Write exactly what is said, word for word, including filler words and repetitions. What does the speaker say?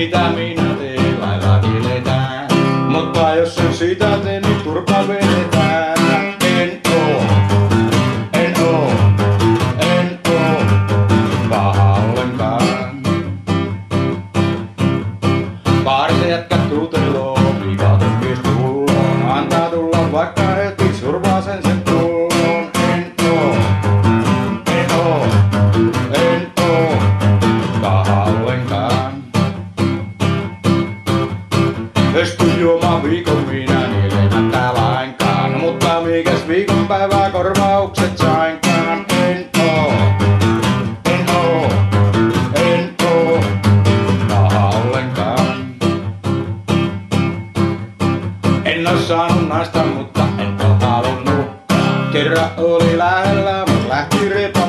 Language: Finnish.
mitä minä teen, lailla kiletään. Mutta jos sen sitä teen, niin turpa vedetään. En oo, en oo, en oo paha ollenkaan. Baarissa jätkät tuuteloo, viikaton mies pulloon. Antaa tulla vaikka heti survaasen sen tullon. En oo, en oo, en oo paha ollenkaan. Pystyn juomaan viikon minä nielemättä lainkaan. Mutta mikäs viikonpäivää korvaukset sainkaan. En oo, en oo, en oo paha ollenkaan. En oo saanut naista, mutta en oo halunnut. Kerran oli lähellä, mut lähti repa.